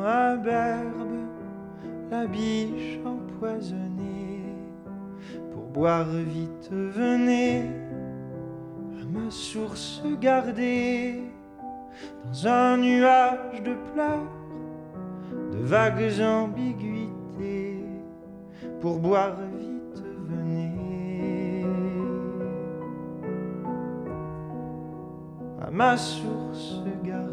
ma berbe, la biche empoisonnée. Pour boire vite, venez à ma source gardée, dans un nuage de pleurs, de vagues ambiguïtés. Pour boire vite, venez à ma source gardée.